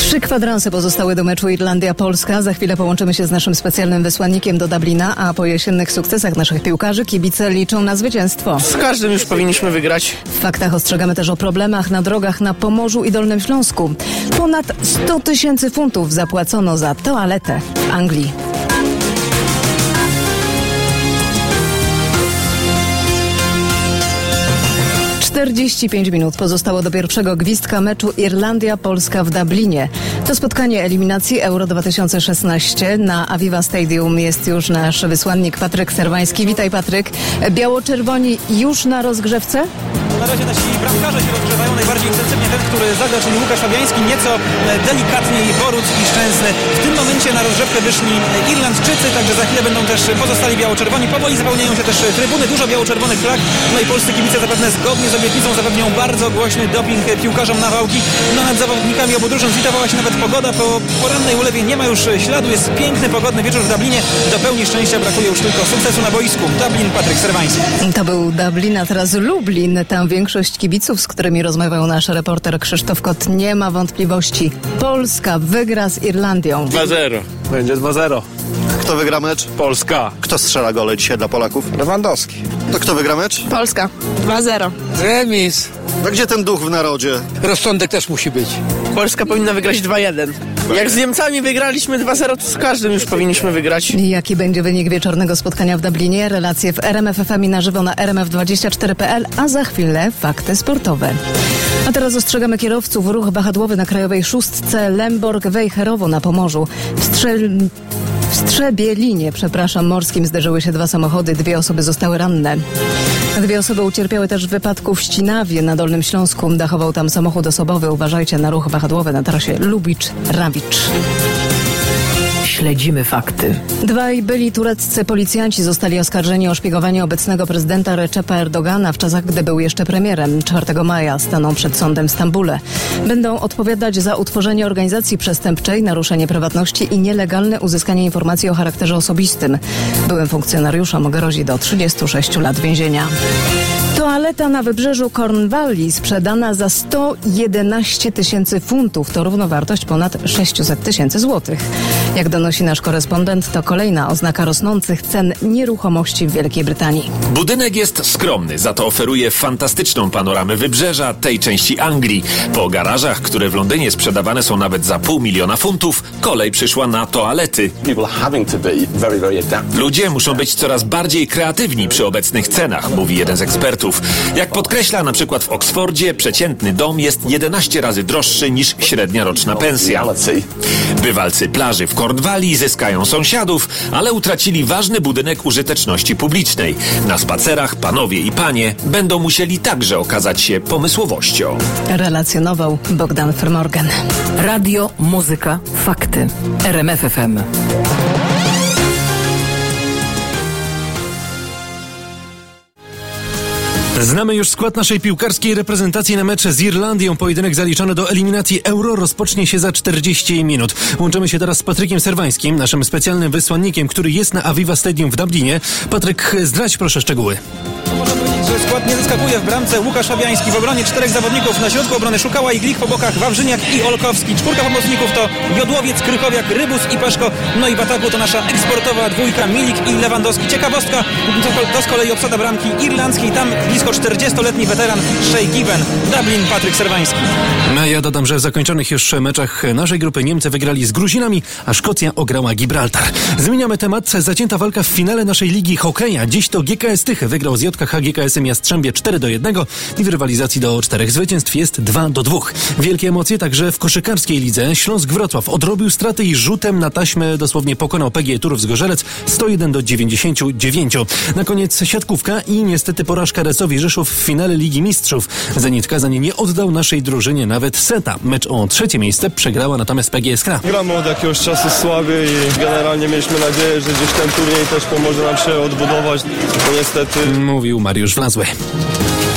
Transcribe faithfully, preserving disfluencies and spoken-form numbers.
Trzy kwadranse pozostały do meczu Irlandia-Polska. Za chwilę połączymy się z naszym specjalnym wysłannikiem do Dublina, a po jesiennych sukcesach naszych piłkarzy kibice liczą na zwycięstwo. Z każdym już powinniśmy wygrać. W faktach ostrzegamy też o problemach na drogach na Pomorzu i Dolnym Śląsku. Ponad sto tysięcy funtów zapłacono za toaletę w Anglii. czterdzieści pięć minut pozostało do pierwszego gwizdka meczu Irlandia-Polska w Dublinie. To spotkanie eliminacji Euro dwa tysiące szesnaście. Na Aviva Stadium jest już nasz wysłannik Patryk Serwański. Witaj, Patryk. Biało-czerwoni już na rozgrzewce? Na razie nasi bramkarze się rozgrzewają najbardziej intensywnie. Ten, który zagra, czyli Łukasz Fabiański, nieco delikatniej Boruc i Szczęsny. W tym momencie na rozgrzewkę wyszli Irlandczycy, także za chwilę będą też pozostali biało-czerwoni. Powoli zapełniają się też trybuny, dużo biało-czerwonych flag. No i polscy kibice zapewne zgodnie z obietnicą zapewnią bardzo głośny doping piłkarzom na wałki. No nad zawodnikami obu drużyn zwitowała się nawet pogoda. Po porannej ulewie nie ma już śladu. Jest piękny, pogodny wieczór w Dublinie. Do pełni szczęścia brakuje już tylko sukcesu na boisku. Dublin, Patryk Serwański. To był Dublin, a teraz Lublin. Tam większość kibiców, z którymi rozmawiał nasz reporter Krzysztof Kot, nie ma wątpliwości. Polska wygra z Irlandią. dwa zero. Będzie dwa zero. Kto wygra mecz? Polska. Kto strzela gole dzisiaj dla Polaków? Lewandowski. To kto wygra mecz? Polska. dwa zero. Remis. No gdzie ten duch w narodzie? Rozsądek też musi być. Polska powinna wygrać dwa jeden. Jak z Niemcami wygraliśmy dwa zero, to z każdym już powinniśmy wygrać. Jaki będzie wynik wieczornego spotkania w Dublinie? Relacje w R M F F M i na żywo na R M F dwadzieścia cztery kropka p l, a za chwilę fakty sportowe. A teraz ostrzegamy kierowców. Ruch wahadłowy na Krajowej Szóstce Lemborg-Wejherowo na Pomorzu. W Strzel... W Strzebielinie, przepraszam, morskim zderzyły się dwa samochody. Dwie osoby zostały ranne. Dwie osoby ucierpiały też w wypadku w Ścinawie na Dolnym Śląsku. Dachował tam samochód osobowy. Uważajcie na ruch wahadłowy na trasie Lubicz-Rawicz. Śledzimy fakty. Dwaj byli tureccy policjanci zostali oskarżeni o szpiegowanie obecnego prezydenta Recepa Erdogana w czasach, gdy był jeszcze premierem. czwartego maja staną przed sądem w Stambule. Będą odpowiadać za utworzenie organizacji przestępczej, naruszenie prywatności i nielegalne uzyskanie informacji o charakterze osobistym. Byłym funkcjonariuszom grozi do trzydziestu sześciu lat więzienia. Toaleta na wybrzeżu Cornwalli sprzedana za sto jedenaście tysięcy funtów. To równowartość ponad sześćset tysięcy złotych. Jak donosi nasz korespondent, to kolejna oznaka rosnących cen nieruchomości w Wielkiej Brytanii. Budynek jest skromny, za to oferuje fantastyczną panoramę wybrzeża tej części Anglii. Po garażach, które w Londynie sprzedawane są nawet za pół miliona funtów, kolej przyszła na toalety. Ludzie muszą być coraz bardziej kreatywni przy obecnych cenach, mówi jeden z ekspertów. Jak podkreśla na przykład w Oksfordzie, przeciętny dom jest jedenaście razy droższy niż średnia roczna pensja. Bywalcy plaży w Cornwalli zyskają sąsiadów, ale utracili ważny budynek użyteczności publicznej. Na spacerach panowie i panie będą musieli także okazać się pomysłowością. Relacjonował Bogdan Frmorgan. Radio, muzyka, fakty. R M F F M. Znamy już skład naszej piłkarskiej reprezentacji na mecz z Irlandią. Pojedynek zaliczony do eliminacji Euro rozpocznie się za czterdzieści minut. Łączymy się teraz z Patrykiem Serwańskim, naszym specjalnym wysłannikiem, który jest na Aviva Stadium w Dublinie. Patryk, zdradź proszę szczegóły. Można powiedzieć, że skład nie zaskakuje. W bramce Łukasz Fabiański, w obronie czterech zawodników, na środku obrony Szukała i Glik, po bokach Wawrzyniak i Olkowski. Czwórka pomocników to Jodłowiec, Krychowiak, Rybus i Peszko. No i w ataku to nasza eksportowa dwójka Milik i Lewandowski. Ciekawostka, to z kolei obsada bramki irlandzkiej. Tam blisko czterdziestoletni weteran Shay Given. Dublin, Patryk Serwański. No, ja dodam, że w zakończonych już meczach naszej grupy Niemcy wygrali z Gruzinami, a Szkocja ograła Gibraltar. Zmieniamy temat. Zacięta walka w finale naszej ligi hokeja. Dziś to G K S Tychy wygrał z J K H G K S-em Jastrzębie cztery do jednego i w rywalizacji do czterech zwycięstw jest dwa do dwóch. Wielkie emocje także w koszykarskiej lidze. Śląsk Wrocław odrobił straty i rzutem na taśmę dosłownie pokonał P G E Turów Zgorzelec sto jeden do dziewięćdziesięciu dziewięciu. Na koniec siatkówka i niestety porażka Resowi Rzeszów w finale Ligi Mistrzów. Zenit Kazań nie oddał naszej drużynie nawet seta. Mecz o trzecie miejsce przegrała natomiast P G S Kra. Gramy od jakiegoś czasu słabiej i generalnie mieliśmy nadzieję, że gdzieś ten turniej też pomoże nam się odbudować. No niestety... Mówił Mariusz Wlazły.